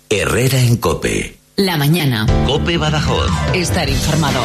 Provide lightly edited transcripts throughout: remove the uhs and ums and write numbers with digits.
Herrera en COPE. La mañana. COPE Badajoz. Estar informado.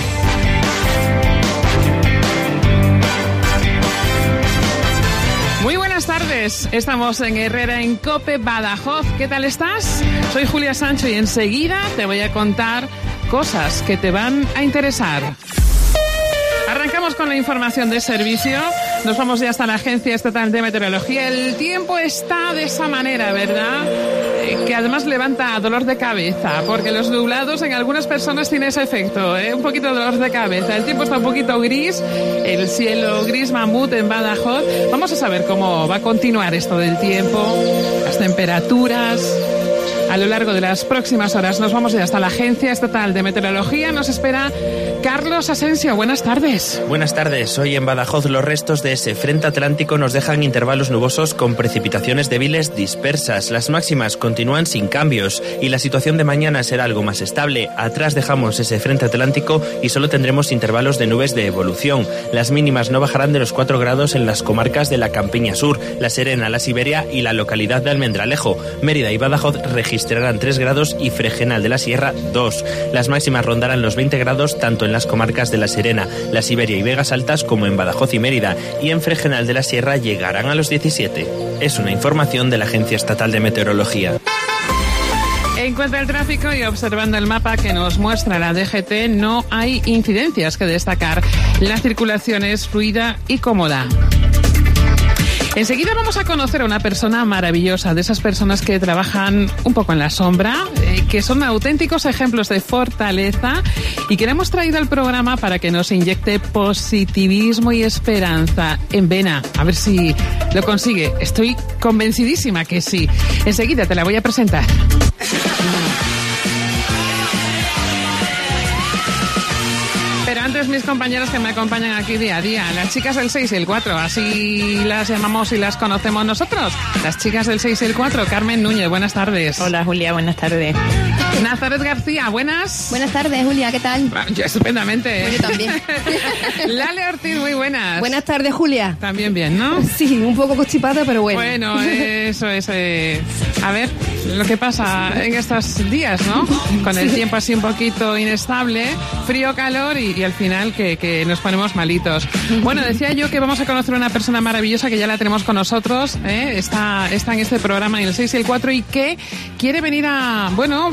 Muy buenas tardes, estamos en Herrera en COPE Badajoz. ¿Qué tal estás? Soy Julia Sancho y enseguida te voy a contar cosas que te van a interesar. Arrancamos con la información de servicio. Nos vamos ya hasta la Agencia Estatal de Meteorología. El tiempo está de esa manera, ¿verdad? Que además levanta dolor de cabeza, porque los nublados en algunas personas tienen ese efecto, un poquito de dolor de cabeza. El tiempo está un poquito gris, el cielo gris mamut en Badajoz. Vamos a saber cómo va a continuar esto del tiempo, las temperaturas. A lo largo de las próximas horas nos vamos ya hasta la Agencia Estatal de Meteorología. Nos espera Carlos Asensio. Buenas tardes. Buenas tardes. Hoy en Badajoz los restos de ese frente atlántico nos dejan intervalos nubosos con precipitaciones débiles dispersas. Las máximas continúan sin cambios y la situación de mañana será algo más estable. Atrás dejamos ese frente atlántico y solo tendremos intervalos de nubes de evolución. Las mínimas no bajarán de los 4 grados en las comarcas de la Campiña Sur, La Serena, la Siberia y la localidad de Almendralejo. Mérida y Badajoz registrarán 3 grados y Fregenal de la Sierra 2. Las máximas rondarán los 20 grados tanto en las comarcas de La Serena, la Siberia y Vegas Altas como en Badajoz y Mérida, y en Fregenal de la Sierra llegarán a los 17. Es una información de la Agencia Estatal de Meteorología. En cuanto al tráfico y observando el mapa que nos muestra la DGT, no hay incidencias que destacar. La circulación es fluida y cómoda. Enseguida vamos a conocer a una persona maravillosa, de esas personas que trabajan un poco en la sombra, que son auténticos ejemplos de fortaleza y que le hemos traído al programa para que nos inyecte positivismo y esperanza en vena. A ver si lo consigue. Estoy convencidísima que sí. Enseguida te la voy a presentar. Pero antes mis compañeros que me acompañan aquí día a día, las chicas del 6 y el 4, así las llamamos y las conocemos nosotros. Las chicas del 6 y el 4, Carmen Núñez, buenas tardes. Hola Julia, buenas tardes. Nazaret García, buenas. Buenas tardes, Julia, ¿qué tal? Yo estupendamente. Yo también. Lale Ortiz, muy buenas. Buenas tardes, Julia. También bien, ¿no? Sí, un poco constipada, pero bueno. Bueno, eso es. A ver, lo que pasa en estos días, ¿no? Con el tiempo así un poquito inestable, frío, calor y al final que nos ponemos malitos. Bueno, decía yo que vamos a conocer a una persona maravillosa que ya la tenemos con nosotros, está en este programa en el 6 y el 4 y que quiere venir a, bueno,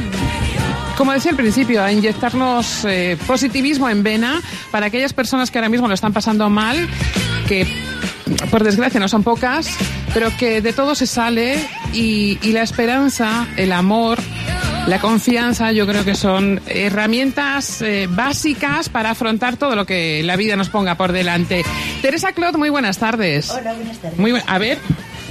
como decía al principio, a inyectarnos positivismo en vena para aquellas personas que ahora mismo lo están pasando mal, que por desgracia no son pocas, pero que de todo se sale y la esperanza, el amor, la confianza, yo creo que son herramientas básicas para afrontar todo lo que la vida nos ponga por delante. Teresa Clot, muy buenas tardes. Hola, buenas tardes. A ver,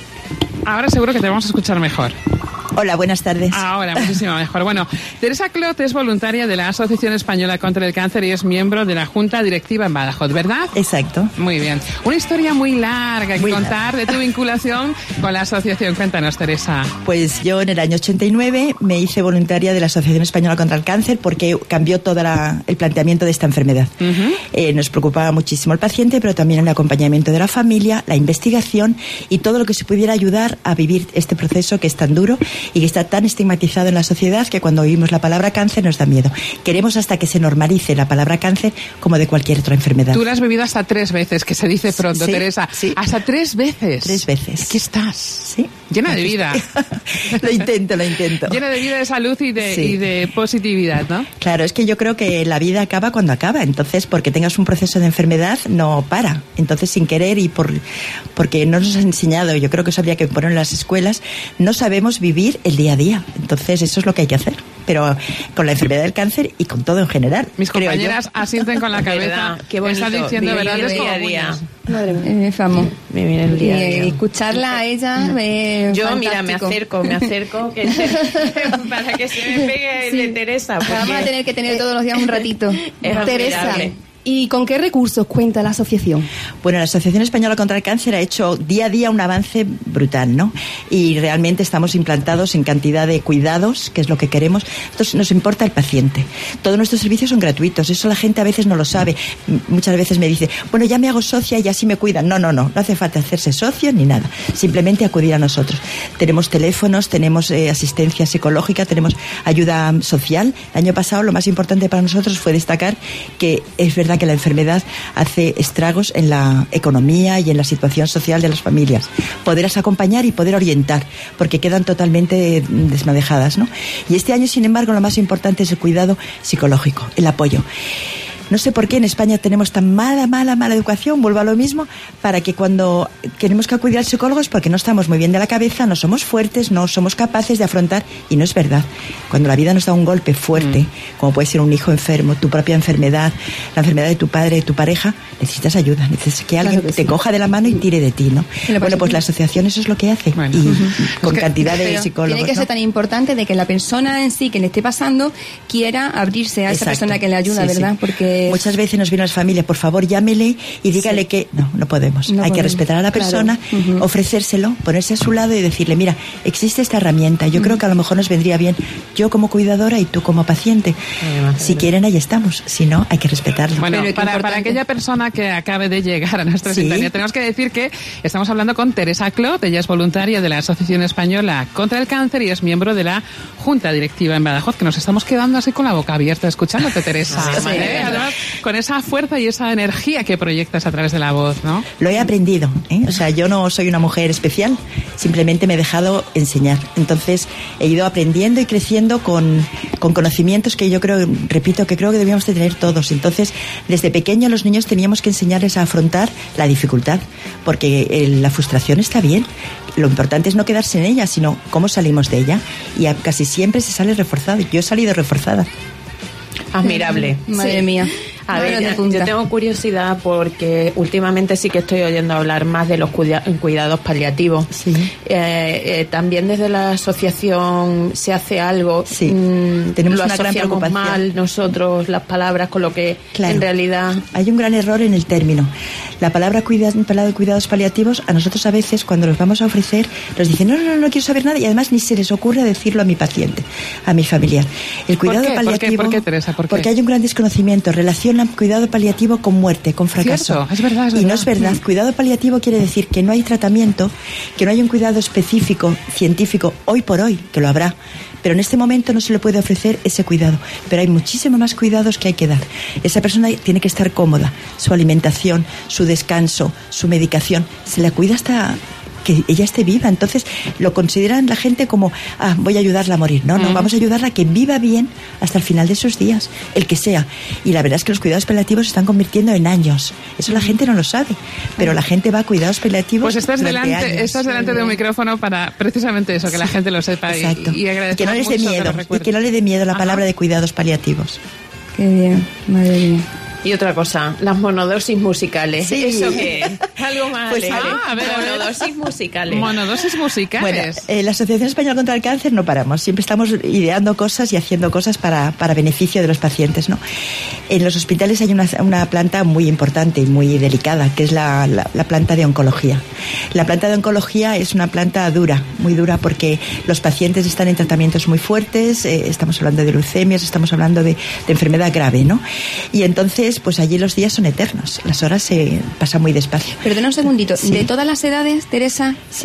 ahora seguro que te vamos a escuchar mejor. Hola, buenas tardes. Ahora, muchísimo mejor. Bueno, Teresa Clot es voluntaria de la Asociación Española contra el Cáncer y es miembro de la Junta Directiva en Badajoz, ¿verdad? Exacto. Muy bien. Una historia muy larga que contar de tu vinculación con la asociación. Cuéntanos, Teresa. Pues yo en el año 89 me hice voluntaria de la Asociación Española contra el Cáncer porque cambió todo el planteamiento de esta enfermedad. Uh-huh. Nos preocupaba muchísimo el paciente, pero también el acompañamiento de la familia, la investigación y todo lo que se pudiera ayudar a vivir este proceso que es tan duro y que está tan estigmatizado en la sociedad que cuando oímos la palabra cáncer nos da miedo. Queremos hasta que se normalice la palabra cáncer como de cualquier otra enfermedad. Tú la has vivido hasta 3 veces, que se dice pronto, sí, Teresa. Sí. Hasta 3 veces. 3 veces. Aquí estás. Sí. Llena de vida. Lo intento. Llena de vida, de salud y de positividad, ¿no? Claro, es que yo creo que la vida acaba cuando acaba. Entonces, porque tengas un proceso de enfermedad, no para. Entonces, sin querer y porque no nos han enseñado, yo creo que eso habría que poner en las escuelas, no sabemos vivir el día a día. Entonces, eso es lo que hay que hacer. Pero con la enfermedad del cáncer y con todo en general. Mis compañeras asienten con la cabeza. Qué bonito. Está diciendo verdades día a como día. Madre mía, vamos. Vivir el día a día. Y escucharla a ella yo, fantástico. mira, me acerco para que se me pegue el de Teresa. Vamos a tener que tener todos los días un ratito. Es Teresa, admirable. ¿Y con qué recursos cuenta la asociación? Bueno, la Asociación Española contra el Cáncer ha hecho día a día un avance brutal, ¿no? Y realmente estamos implantados en cantidad de cuidados, que es lo que queremos. Entonces, nos importa el paciente. Todos nuestros servicios son gratuitos. Eso la gente a veces no lo sabe. Muchas veces me dice, bueno, ya me hago socia y así me cuidan. No hace falta hacerse socio ni nada. Simplemente acudir a nosotros. Tenemos teléfonos, tenemos asistencia psicológica, tenemos ayuda social. El año pasado lo más importante para nosotros fue destacar que es verdad que la enfermedad hace estragos en la economía y en la situación social de las familias. Poderlas acompañar y poder orientar, porque quedan totalmente desmadejadas, ¿no? Y este año, sin embargo, lo más importante es el cuidado psicológico, el apoyo. No sé por qué en España tenemos tan mala educación, vuelvo a lo mismo, para que cuando queremos que acudir al psicólogo es porque no estamos muy bien de la cabeza, no somos fuertes, no somos capaces de afrontar, y no es verdad. Cuando la vida nos da un golpe fuerte, como puede ser un hijo enfermo, tu propia enfermedad, la enfermedad de tu padre, de tu pareja, necesitas ayuda, necesitas que alguien te coja de la mano y tire de ti, ¿no? Bueno, pues la asociación eso es lo que hace, y con cantidad de psicólogos. Tiene que ser tan importante de que la persona en sí que le esté pasando quiera abrirse a esa persona que le ayuda, ¿verdad? Porque muchas veces nos viene a las familias, por favor, llámele y dígale que no podemos. Hay que respetar a la persona, ofrecérselo, ponerse a su lado y decirle, mira, existe esta herramienta, yo creo que a lo mejor nos vendría bien yo como cuidadora y tú como paciente. Si quieren, ahí estamos. Si no, hay que respetarlo. Bueno, para aquella persona que acabe de llegar a nuestra sintonía, tenemos que decir que estamos hablando con Teresa Clot. Ella es voluntaria de la Asociación Española contra el Cáncer y es miembro de la Junta Directiva en Badajoz, que nos estamos quedando así con la boca abierta escuchándote, Teresa. Además, con esa fuerza y esa energía que proyectas a través de la voz, ¿no? Lo he aprendido, ¿eh? O sea, yo no soy una mujer especial, simplemente me he dejado enseñar. Entonces, he ido aprendiendo y creciendo con conocimientos que yo creo, repito, que creo que debíamos de tener todos. Entonces, desde pequeño los niños teníamos que enseñarles a afrontar la dificultad, porque la frustración está bien. Lo importante es no quedarse en ella, sino cómo salimos de ella. Y casi siempre se sale reforzado. Yo he salido reforzada. Admirable. Madre mía. A ver, yo tengo curiosidad porque últimamente sí que estoy oyendo hablar más de los cuidados paliativos. Sí. También desde la asociación se hace algo. Sí. Tenemos una gran preocupación. Mal nosotros las palabras con lo que en realidad hay un gran error en el término. La palabra cuidados paliativos, a nosotros a veces cuando los vamos a ofrecer nos dicen no quiero saber nada, y además ni se les ocurre decirlo a mi paciente, a mi familiar. El cuidado paliativo. ¿Por qué, Teresa? ¿Por qué? Porque hay un gran desconocimiento, relaciona cuidado paliativo con muerte, con fracaso. Cierto, es verdad. Y no es verdad. Cuidado paliativo quiere decir que no hay tratamiento, que no hay un cuidado específico, científico, hoy por hoy, que lo habrá, pero en este momento no se le puede ofrecer ese cuidado. Pero hay muchísimos más cuidados que hay que dar. Esa persona tiene que estar cómoda, su alimentación, su descanso, su medicación, se la cuida hasta que ella esté viva. Entonces lo consideran la gente como voy a ayudarla a morir. No, vamos a ayudarla a que viva bien hasta el final de sus días, el que sea. Y la verdad es que los cuidados paliativos se están convirtiendo en años. Eso la gente no lo sabe, pero la gente va a cuidados paliativos. Pues estás delante de un micrófono para precisamente eso, que la gente lo sepa. Exacto. Y que no les dé miedo, y que no les dé miedo la palabra de cuidados paliativos. Qué bien, madre mía. Y otra cosa, las monodosis musicales. Sí. ¿Eso qué es? Algo más Pues, alegre. a ver. Monodosis musicales. Monodosis musicales. Bueno, la Asociación Española contra el Cáncer no paramos. Siempre estamos ideando cosas y haciendo cosas para beneficio de los pacientes, ¿no? En los hospitales hay una planta muy importante y muy delicada, que es la planta de oncología. La planta de oncología es una planta dura, muy dura, porque los pacientes están en tratamientos muy fuertes, estamos hablando de leucemias, estamos hablando de enfermedad grave, ¿no? Y entonces, pues allí los días son eternos, las horas se pasan muy despacio. Perdona un segundito, Sí. ¿de todas las edades, Teresa? Sí.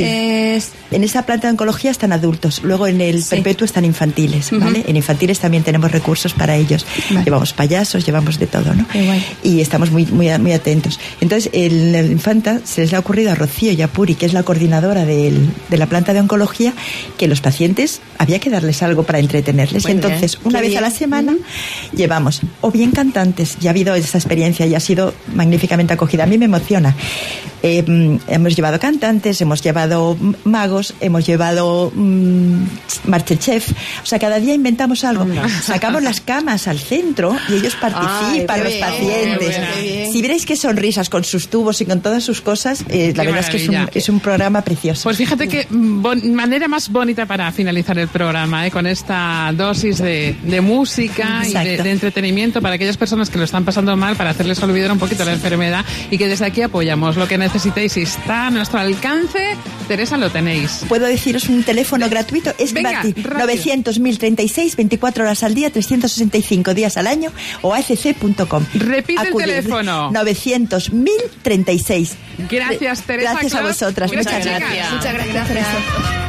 En esa planta de oncología están adultos, luego en el perpetuo están infantiles, ¿vale? En infantiles también tenemos recursos para ellos. Vale. Llevamos payasos, llevamos de todo, ¿no? Qué guay. Y estamos muy atentos. Entonces, en el Infanta se les ha ocurrido a Rocío Yapuri, que es la coordinadora de la planta de oncología, que los pacientes había que darles algo para entretenerles. Muy Entonces, bien. una Qué vez a bien. la semana llevamos o bien cantantes, ya ha habido esa experiencia y ha sido magníficamente acogida. A mí me emociona. Hemos llevado cantantes, hemos llevado magos, hemos llevado Masterchef. O sea, cada día inventamos algo. Sacamos las camas al centro y ellos participan, los pacientes. Si veréis qué sonrisas con sus tubos y con todas sus cosas, la verdad es que es un programa precioso. Pues fíjate qué manera más bonita para finalizar el programa, con esta dosis de música y de entretenimiento para aquellas personas que lo están pasando mal, para hacerles olvidar un poquito la enfermedad, y que desde aquí apoyamos lo que necesitéis. Si está a nuestro alcance, Teresa, lo tenéis. ¿Puedo deciros un teléfono gratuito? Es gratis. 900.036, 24 horas al día, 365 días al año, o acc.com. Repite el teléfono. 900.036. Gracias, Teresa. Gracias a vosotras. Muchas gracias. Muchas gracias.